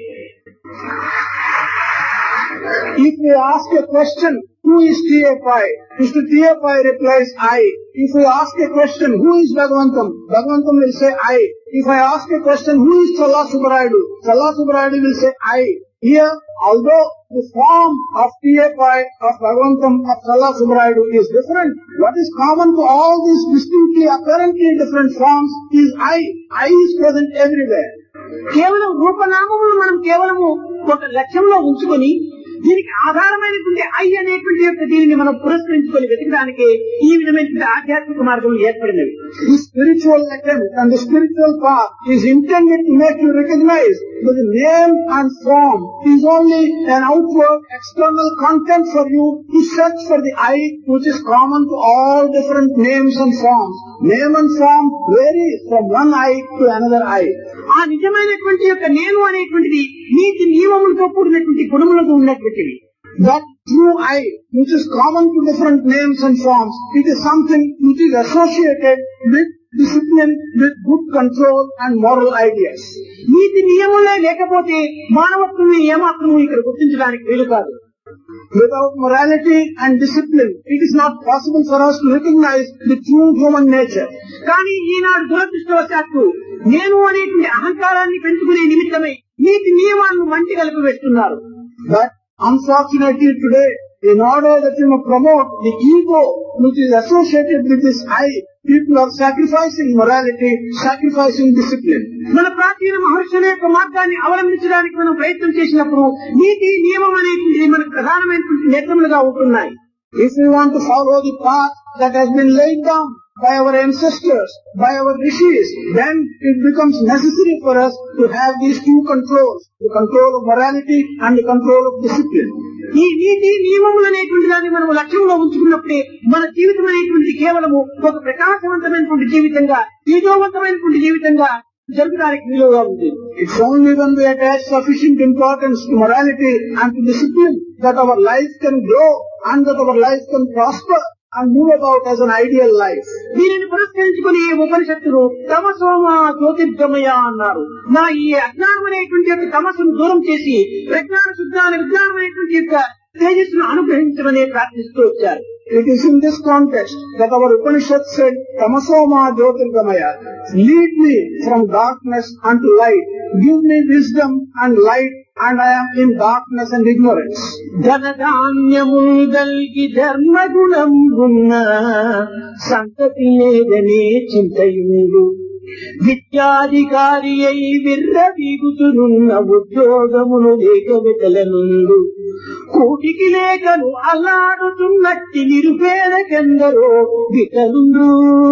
If we ask a question, who is T F I? Mister T F I replies, I. If we ask a question, who is Bhagavantam? Bhagavantam will say, I. If I ask a question, who is Challa Subbarayadu? Challa Subbarayadu will say, I. Here, although the form of T F I, of Bhagavantam, of Challa Subbarayadu is different, what is common to all these distinctly, apparently different forms is I. I is present everywhere. కేవలం రూపనామములు మనం కేవలము ఒక లక్ష్యంలో ఉంచుకొని దీనికి ఆధారమైనటువంటి I అనేటువంటి యొక్క దీనిని మనం పురస్కరించుకొని వెతకడానికి ఈ విధమైనటువంటి ఆధ్యాత్మిక మార్గం ఏర్పడినవి. The spiritual attempt and the spiritual path is intended to make you recognize that the name and form is only an outward external content for you to search for the I which is common to all different names and forms. Name and form varies from one I to another I. ఆ నిజమైనటువంటి యొక్క నేను అనేటువంటిది నీతి నియమములతో కూడినటువంటి గుణములతో ఉన్నటువంటివి. That true I, which is common to different names and forms, it is something which is associated with discipline, with good control and moral ideas. నీతి నియములే లేకపోతే మానవత్వం ఏమాత్రము ఇక్కడ గుర్తించడానికి వీలు కాదు. Without morality and discipline, it is not possible for us to recognize the true human nature. కానీ ఈనాడు దురదృష్టవశాత్తు నేను అనేటువంటి అహంకారాన్ని పెంచుకునే నిమిత్తమై నీతి నియమాలను మంచి కలిపి వేస్తున్నారు. But unfortunately today, in order that you may promote the ego which is associated with this I, people are sacrificing morality, sacrificing discipline. మన ప్రాచీన మహర్షుల యొక్క మార్గాన్ని అవలంబించడానికి మనం ప్రయత్నం చేసినప్పుడు నీతి నియమం అనేటువంటిది మనకు ప్రధానమైనటువంటి నేత్రములుగా ఉంటున్నాయి. If we want to follow the path that has been laid down by our ancestors, by our rishis, then it becomes necessary for us to have these two controls, the control of morality and the control of discipline. ఈ నీతి నియమములు అనేటువంటి దాన్ని మనం లక్ష్యంలో ఉంచుకున్నప్పుడే మన జీవితం అనేటువంటి కేవలము ఒక ప్రకాశవంతమైనటువంటి జీవితంగా, తేజోవంతమైనటువంటి జీవితంగా జరగడానికి వీలుగా ఉంది. It's only when we attach sufficient importance to morality and to discipline that our life can grow and that our life can prosper and move about as an ideal life. దీనిని పురస్కరించుకుని ఉపనిషత్తులు తమసోమ జ్యోతిర్గమయ అన్నారు. నా ఈ అజ్ఞానం అనేటువంటి యొక్క తమస్సును దూరం చేసి ప్రజ్ఞాన శుద్ధాన విజ్ఞానం అనేటువంటి యొక్క తేజస్సును అనుగ్రహించమని ప్రార్థిస్తూ వచ్చారు. It is in this context that our Upanishad said, Tamasoma Jyotirgamaya, lead me from darkness unto light, give me wisdom and light, and I am in darkness and ignorance. ధనధాన్యములు గల్గి ధర్మగుణం ఉన్న సంతతి లేదనే చింతయుండు, విద్యాధికారి అయి విర్రవీగుతునున్న ఉద్యోగములు లేక విటలనుండు, కూటికి లేకను అల్లాడుతున్నట్టి నిరుపేదకెందరో విటలుండు.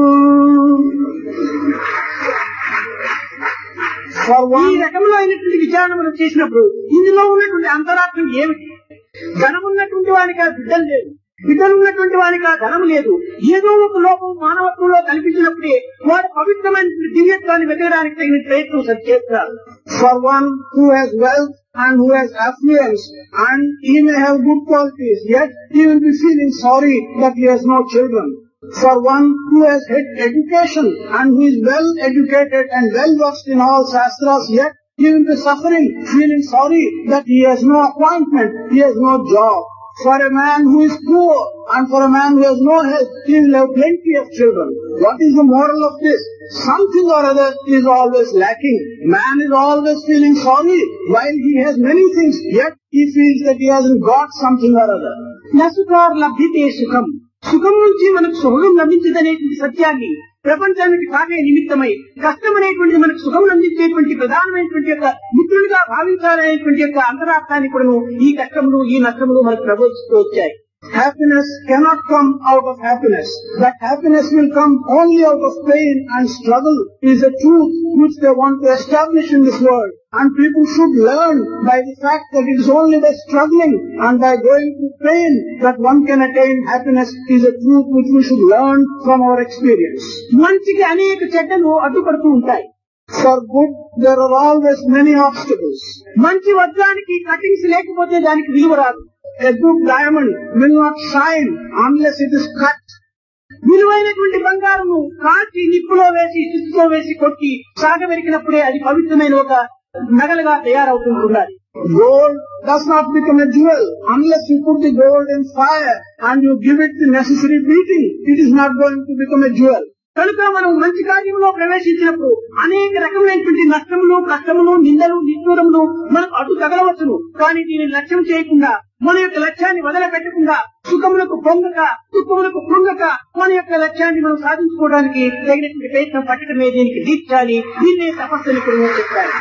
ఈ రకంలో అయినటువంటి విచారణ మనం చేసినప్పుడు ఇందులో ఉన్నటువంటి అంతరార్థం ఏమిటి? ధనమున్నటువంటి వానికి ఆ బిడ్డలు లేదు, బిడ్డలు ఉన్నటువంటి వానికి ఆ ధనం లేదు. ఏదో ఒక లోపం మానవత్వంలో కనిపించినప్పుడే వాడు పవిత్రమైన దివ్యత్వాన్ని వెతకడానికి తగిన ప్రయత్నం చేస్తారు. For one who has wealth and who has affluence and he may have good qualities, yet he will be feeling sorry that he has no children. For one who has had education and who is well educated and well versed in all shastras, yet he will be suffering, feeling sorry that he has no appointment, he has no job. For a man who is poor and for a man who has no health, he will have plenty of children. What is the moral of this? Something or other is always lacking. Man is always feeling sorry while he has many things, yet he feels that he hasn't got something or other. నసుకార్ లభ్యతే సుఖం, సుఖం నుంచి మనకు సుఖం లభించదనేటువంటి సత్యాన్ని ప్రపంచానికి కాకే నిమిత్తమై కష్టం అనేటువంటి మనకు సుఖం అందించేటువంటి ప్రధానమైనటువంటి యొక్క మిత్రులుగా భావించాలనేటువంటి యొక్క అంతరార్థాన్ని కూడా ఈ కష్టములు ఈ నష్టములు మనకు ప్రబోధిస్తూ వచ్చాయి. Happiness cannot come out of happiness. That happiness will come only out of pain and struggle is a truth which they want to establish in this world. And people should learn by the fact that it is only by struggling and by going through pain that one can attain happiness is a truth which we should learn from our experience. మంచికి అనేక చెడ్డలు అడ్డుపడుతూ ఉంటాయి. For good, there are always many obstacles. మంచి వజ్రానికి cuttings లేకపోతే దానికి విలువ రాదు. A good diamond will not shine unless it is cut. విలువైనటువంటి బంగారము కాల్చి నిప్పులో వేసి చిత్తుతో వేసి కొట్టి సాగబెరికినప్పుడే అది పవిత్రమైన ఒక నగలుగా తయారవుతుంటున్నది. Gold does not become a jewel unless you put the gold in fire and you give it the necessary beating. It is not going to become a jewel. కనుక మనం మంచి కార్యంలో ప్రవేశించినప్పుడు అనేక రకమైనటువంటి నష్టములు, కష్టములు, నిందలు, నిష్ఠూరములు మనకు అడ్డు తగలవచ్చును. కానీ దీనిని లక్ష్యం చేయకుండా మన యొక్క లక్ష్యాన్ని వదలపెట్టకుండా సుఖములకు పొంగక దుఃఖములకు కృంగక మన యొక్క లక్ష్యాన్ని మనం సాధించుకోవడానికి తగినటువంటి ప్రయత్నం పట్టడమే దీనికి దీక్షాలి. దీన్నే తపస్సుని కూడా చెప్పారు.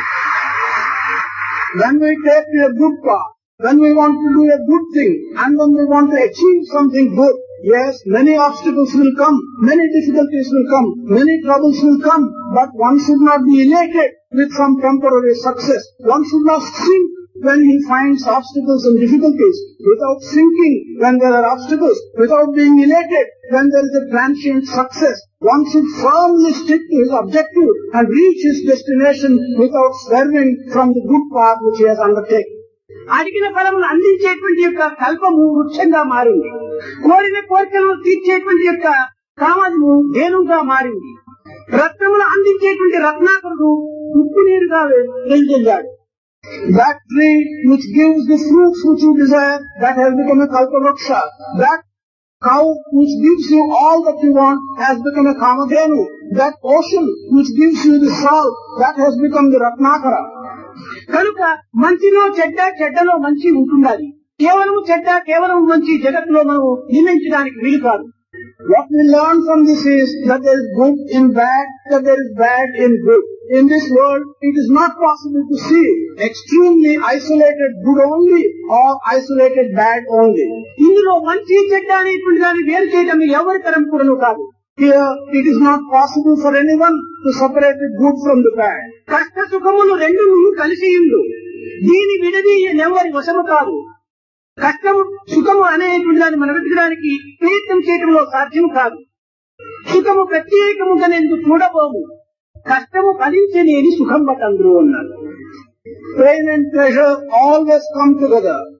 When we take a good path, when we want to do a good thing and when we want to achieve something good, yes, many obstacles will come, many difficulties will come, many troubles will come, but one should not be elated with some temporary success. One should not sink when he finds obstacles and difficulties, without sinking when there are obstacles, without being elated when there is a transient success. One should firmly stick to his objective and reach his destination without swerving from the good path which he has undertaken. అడిగిన ఫలములు అందించేటువంటి యొక్క కల్పము వృక్షంగా మారింది. కోరిన కోరికలను తీర్చేటువంటి యొక్క కామము వేణుగా మారింది. రత్నములు అందించేటువంటి రత్నాకరుడు ఉప్పు నీరుగా వెళ్తాడు. That tree which gives the fruits which you desire, that has become a kalpavruksha. That cow which gives you all that you want has become a kamadhenu. That ocean which gives you the salt, that has become the ratnakara. కనుక మంచిలో చెడ్డ, చెడ్డలో మంచి ఉంటుండాలి. కేవలం చెడ్డ, కేవలం మంచి జగత్తులో మనం నిర్ణయించడానికి వీలు కాదు. What we learn from this is that there is good in bad, that there is bad in good. In this world, it is not possible to see extremely isolated good only or isolated bad only. ఇందులో మంచి చెడ్డ అనేటువంటి దాన్ని వేరు చేయడం ఎవరి తరం కూడాను కాదు. Here, it is not possible for anyone to separate the good from the bad. కష్ట సుఖములు రెండు కలిసి ఉండు. దీని విడది ఎవరి వశము కాదు. కష్టము సుఖము అనేటువంటి దాన్ని మనం వెతకడానికి ప్రయత్నం చేయడంలో సాధ్యం కాదు. సుఖము ప్రత్యేకముగా నేను చూడబోము, కష్టము ఫలించలేని సుఖం బట్ అందరూ అన్నారు. Pain and pleasure always come together.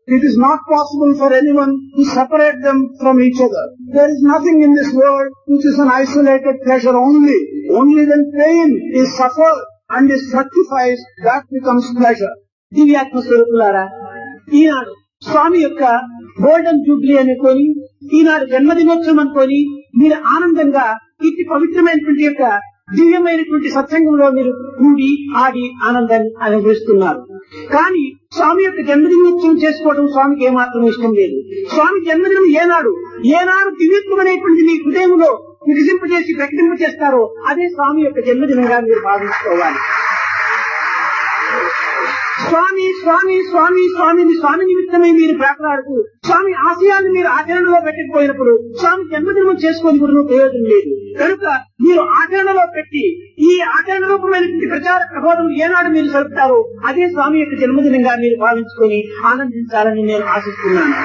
It is not possible for anyone to separate them from each other. There is nothing in this world which is an isolated pleasure only. Only when pain is suffered and is fructifies, that becomes pleasure. దివ్యాత్మ స్వరూపులారా, ఈనాడు స్వామి యొక్క golden Jubilee అనుకొని, ఈనాడు జన్మదినోత్సవం అనుకొని మీరు ఆనందంగా ఇట్టి పవిత్రమైనటువంటి యొక్క దివ్యమైనటువంటి సత్సంగంలో మీరు కూడి ఆడి ఆనందాన్ని అనుభవిస్తున్నారు. కానీ స్వామి యొక్క జన్మదినోత్సవం చేసుకోవడం స్వామికి ఏమాత్రం ఇష్టం లేదు. స్వామి జన్మదినం ఏనాడు ఏనాడు దివ్యత్వమైనటువంటి మీ హృదయంలో వికసింపజేసి ప్రకటింపజేస్తారో అదే స్వామి యొక్క జన్మదినంగా మీరు భావించుకోవాలి. స్వామి స్వామి స్వామి స్వామిని స్వామి నిమిత్తమై మీరు ప్రార్థనాడుతూ స్వామి ఆశయాన్ని మీరు ఆచరణలో పెట్టకపోయినప్పుడు స్వామి జన్మదినం చేసుకొని కూడా ప్రయోజనం లేదు. కనుక మీరు ఆచరణలో పెట్టి ఈ ఆచరణ రూపమైనటువంటి ప్రచార ప్రబోధం ఏనాడు మీరు జరుపుతారో అదే స్వామి యొక్క జన్మదినంగా మీరు భావించుకొని ఆనందించాలని నేను ఆశిస్తున్నాను.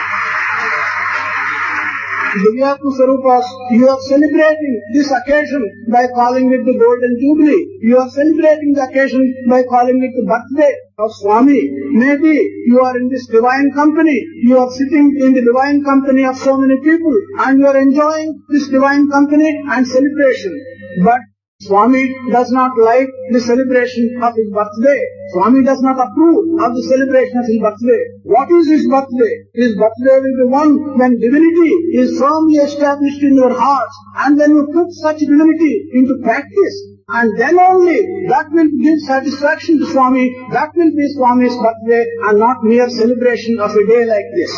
Divyatma Swarupas, you are celebrating this occasion by calling it the Golden Jubilee. You are celebrating the occasion by calling it the birthday of Swami. Maybe you are in this divine company. You are sitting in the divine company of so many people and you are enjoying this divine company and celebration. But Swami does not like the celebration of his birthday. Swami does not approve of the celebration of his birthday. What is his birthday? His birthday will be one when divinity is firmly established in your hearts and when you put such divinity into practice. And then only that will give satisfaction to Swami. That will be Swami's birthday and not mere celebration of a day like this.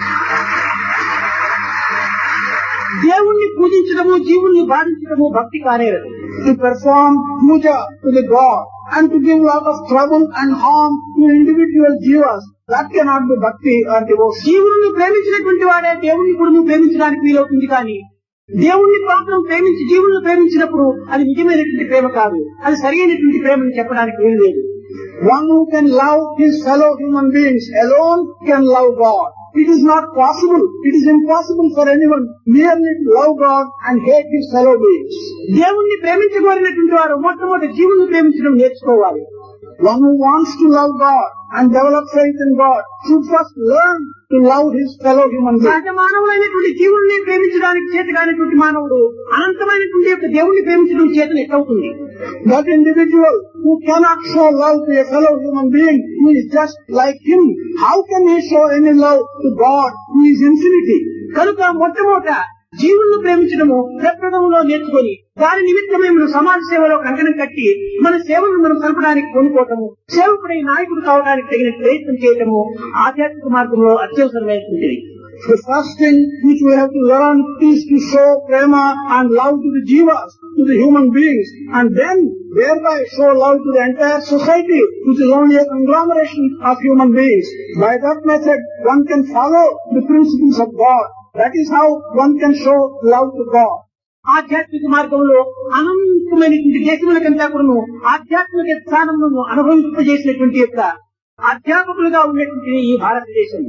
దేవుణ్ణి పూజించడము జీవుల్ని బాధించడము భక్తి కానేరదు. To perform puja to the God and to give lot of trouble and harm to individual jivas, that cannot be bhakti or devotion. జీవులను ప్రేమించినటువంటి వాడే దేవుణ్ణి కూడా ప్రేమించడానికి వీలవుతుంది. కానీ దేవుణ్ణి మాత్రం ప్రేమించి జీవులను ప్రేమించినప్పుడు అది నిజమైనటువంటి ప్రేమ కాదు, అది సరైనటువంటి ప్రేమని చెప్పడానికి వీలు లేదు. One who can love his fellow human beings alone can love God. It is not possible, it is impossible for anyone merely to love God and hate his fellow beings. దేవుణ్ణి ప్రేమించగోరినటువంటి వారు మొట్టమొదటి జీవులను ప్రేమించడం నేర్చుకోవాలి. One who wants to love God and develop faith in God should first learn to love his fellow human beings. సహజ మానవులైనటువంటి జీవుల్ని ప్రేమించడానికి చేతగానేటువంటి మానవుడు అనంతమైనటువంటి యొక్క దేవుణ్ణి ప్రేమించడం చేతను ఎట్లవుతుంది? That individual who cannot show love to a fellow human being who is just like him, how can he show any love to God who is infinity? కనుక మొట్టమొదట జీవులను ప్రేమించడము ప్రప్రథమంలో నేర్చుకొని దాని నిమిత్తమే మనం సమాజ సేవలో కంకణం కట్టి మన సేవలను మనం కలపడానికి కొనుక్కోవటము, సేవకుడై నాయకుడు కావడానికి తగిన ప్రయత్నం చేయటము ఆధ్యాత్మిక మార్గంలో అత్యవసరమైనటువంటిది. The first thing which we have to learn is to show prema and love to the jivas, to the human beings, and then thereby show love to the entire society, which is only a conglomeration of human beings. By that method, one can follow the principles of God. That is how one can show love to God. ఆధ్యాత్మిక మార్గంలో అనంతమైనటువంటి దేశములకంతా కూడా ఆధ్యాత్మిక స్థానమును అనుభవింపజేసినటువంటి యొక్క అధ్యాపకులుగా ఉన్నటువంటి ఈ భారతదేశం.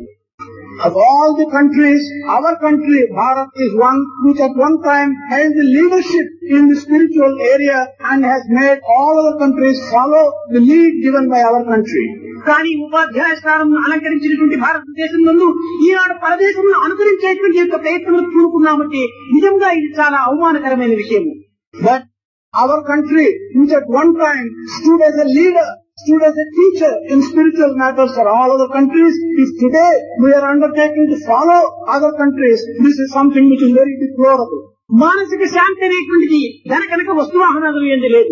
Of all the countries, our country, Bharat, is one which at one time held the leadership in the spiritual area and has made all other countries follow the lead given by our country. కానీ ఉపాధ్యాయ స్థానం అలంకరించినటువంటి భారతదేశం నందు ఈనాడు పరదేశంలో అనుకరించేటువంటి యొక్క ప్రయత్నం చూడుకున్నామంటే నిజంగా ఇది చాలా అవమానకరమైన విషయం. But our country, which at one time stood as a leader, stood as a teacher in spiritual matters for all other countries, if today we are undertaking to follow other countries, this is something which is very deplorable. మానసిక శాంతి అనేటువంటిది ధన కనుక వస్తువాహనాలు ఏంది లేదు.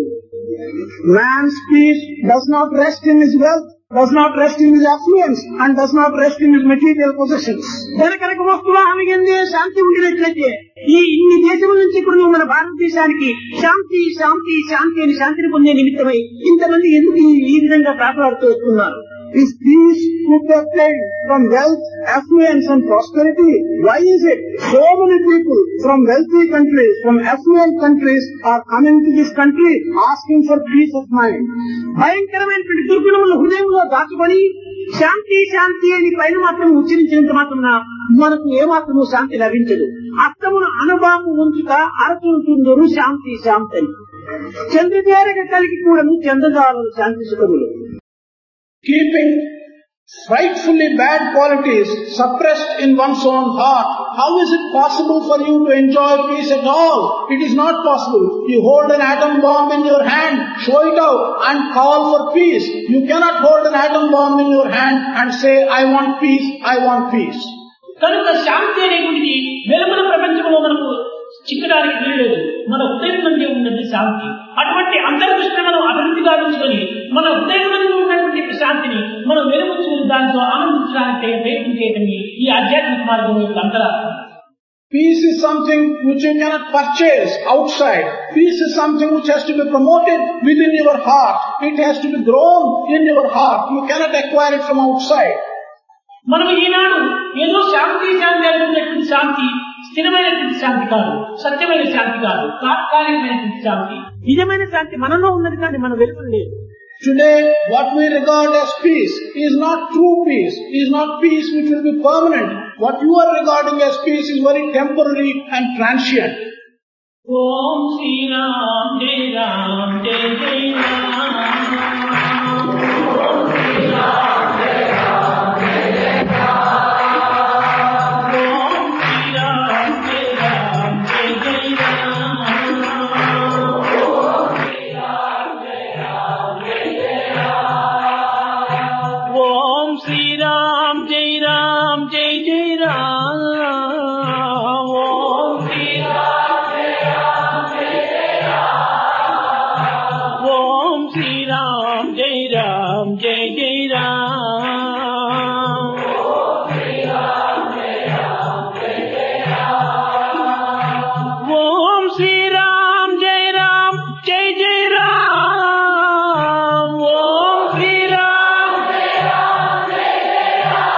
Man's peace does not rest in his wealth, does not rest in his affluence, and does not rest in his material possessions. ధన కనుక వస్తువాహనం ఏందే శాంతి ఉండినట్లయితే ఈ ఇన్ని దేశముల నుంచి కూడా మన భారతదేశానికి శాంతి శాంతి శాంతి అని శాంతిని పొందే నిమిత్తమై ఇంతమంది ఎందుకు ఈ విధంగా ప్రార్థనాడుతూ వస్తున్నారు? If peace could be obtained from wealth, affluence and prosperity, why is it so many people from wealthy countries, from affluent countries are coming to this country asking for peace of mind? భయంకరమైనటువంటి దుర్గుణములు హృదయంలో దాచుకొని శాంతి శాంతి అని పైన మాత్రం ఉచ్చరించినంత మాత్రం మనకు ఏమాత్రము శాంతి లభించదు. అర్థమును అనుభవం ఉంచుట అరచుంటుందరు శాంతి శాంతి అని. చంద్రదేరగ కలిగి కూడా చంద్రదారులు శాంతి సుఖములు. Keeping frightfully bad qualities suppressed in one's own heart, how is it possible for you to enjoy peace at all? It is not possible. You hold an atom bomb in your hand, show it out and call for peace. You cannot hold an atom bomb in your hand and say, I want peace, I want peace. కనుక శాంతి అనేటువంటిది వెలుగుల ప్రపంచంలో మనకు చిక్కడానికి వీల్లేదు. మన హృదయం నుండి ఉన్నది శాంతి. అటువంటి అంతర్దృష్టిని మనం అభివృద్ధి గావించుకొని మన హృదయం నుండి ఉన్నటువంటి శాంతిని మనం వెలుగుచూ దాంతో ఆనందించడానికి ప్రయత్నం చేయటమే ఈ ఆధ్యాత్మిక మార్గం యొక్క అంతరార్థం. Peace is something which you cannot purchase outside. Peace is something which has to be promoted within your heart. It has to be grown in your heart. You cannot acquire it from outside. మనం ఈనాడు ఏదో శాంతి శాంతి అనుకున్నటువంటి శాంతి స్థిరమైనటువంటి శాంతి కాదు, సత్యమైన శాంతి కాదు, తాత్కాలికమైనటువంటి శాంతి. నిజమైన శాంతి మనలో ఉన్నది కానీ మన వెలుగులు లేదు. Today, what we regard as peace is not true peace, is not peace which will be permanent. What you are regarding as peace is very temporary and transient. Om Shri Ram, Jai Ram, Jai Jai Ram. Om Shri Ram, Jai Ram, Jai Jai Ram. Om Shri Ram, Jai Ram, Jai Jai Ram. Om Shri Ram, Jai Ram, Jai Jai Ram. Om Shri Ram, Jai Ram, Jai Jai Ram. Om Shri Ram, Jai Ram, Jai Jai Ram. Om Shri Ram, Jai Ram, Jai Jai Ram. Om Shri Ram, Jai Ram, Jai Jai Ram. Om Shri Ram, Jai Ram, Jai Jai Ram. Om Shri Ram, Jai Ram, Jai Jai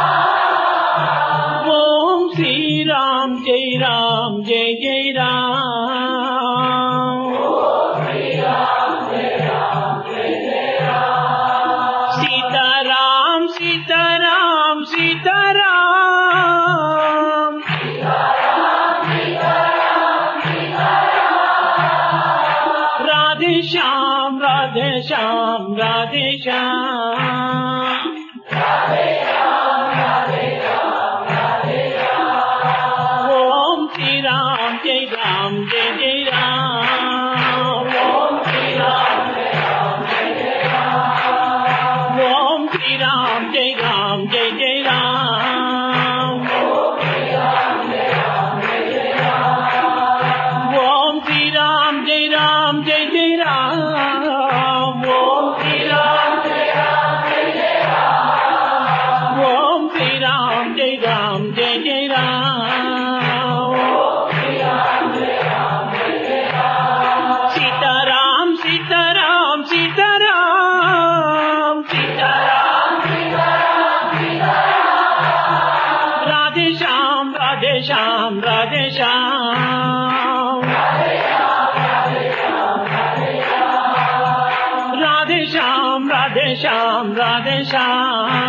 Ram. Om Shri Ram, Jai Ram, Jai Jai Ram. Om Shri Ram, Jai Ram, Jai Jai Ram. Sita Ram, Sita Ram, Sita Ram. Sita Ram, Sita Ram, Sita Ram. Radhe Shyam, Radhe Shyam, Radhe Shyam. Radhe Shyam, Radhe Shyam, Radhe Shyam. Om Shri Ram, Jai Ram, Jai Jai Ram. Om Shri Ram, Jai Ram, Jai Jai Ram. Om Shri Ram, Jai Ram, Jai Jai Ram. Om Shri Ram, Jai Ram, Jai Jai Ram. Om Shri Ram, Jai Ram, Jai Jai Ram. Om Shri Ram, Jai Ram, Jai Jai Ram. Om Shri Ram, Jai Ram, Jai Jai Ram. Om Shri Ram, Jai Ram, Jai Jai Ram. Sita Ram, Sita Ram, Sita Ram. Sita Ram, Sita Ram, Sita Ram. Radhe Shyam, Radhe Shyam, Radhe Shyam. Radhe Shyam, Radhe Shyam, Radhe Shyam. Radhe Shyam, Radhe Shyam, Radhe Shyam.